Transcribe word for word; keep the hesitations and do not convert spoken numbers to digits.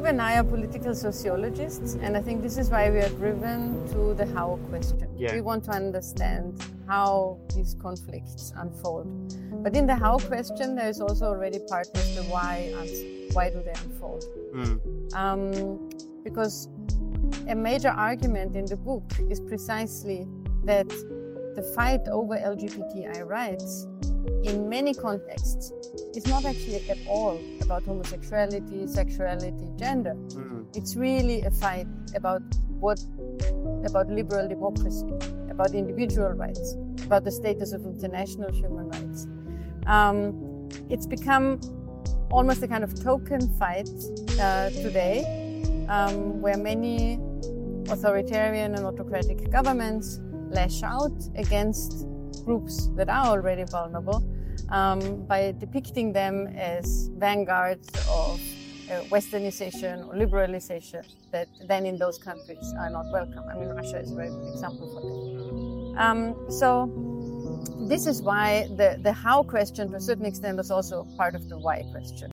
and I are political sociologists, and I think this is why we are driven to the how question. Yeah. We want to understand how these conflicts unfold. But in the how question, there is also already part of the why answer. Why do they unfold? Mm. Um, because a major argument in the book is precisely that the fight over L G B T I rights in many contexts is not actually at all about homosexuality, sexuality, gender. Mm. It's really a fight about what, about liberal democracy, about individual rights, about the status of international human rights. Um, it's become almost a kind of token fight uh, today, um, where many authoritarian and autocratic governments lash out against groups that are already vulnerable um, by depicting them as vanguards of uh, westernization or liberalization that then in those countries are not welcome. I mean, Russia is a very good example for that. Um, so this is why the, the how question to a certain extent is also part of the why question.